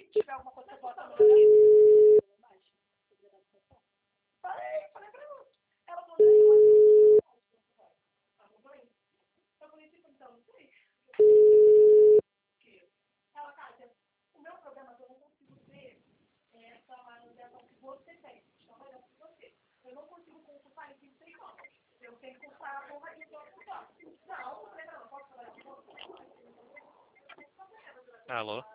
tiver alguma coisa que eu possa melhorar. Falei pra ela. Ela falou, eu falei, tipo, então, não sei. Ela, Kátia, o meu problema é que eu não consigo ver essa manutenção que você tem. Então, vai dar pra você. Eu não consigo consultar em 26 anos. Eu tenho que consultar a porra de outro. Não, eu falei pra ela, posso trabalhar com você? Alô?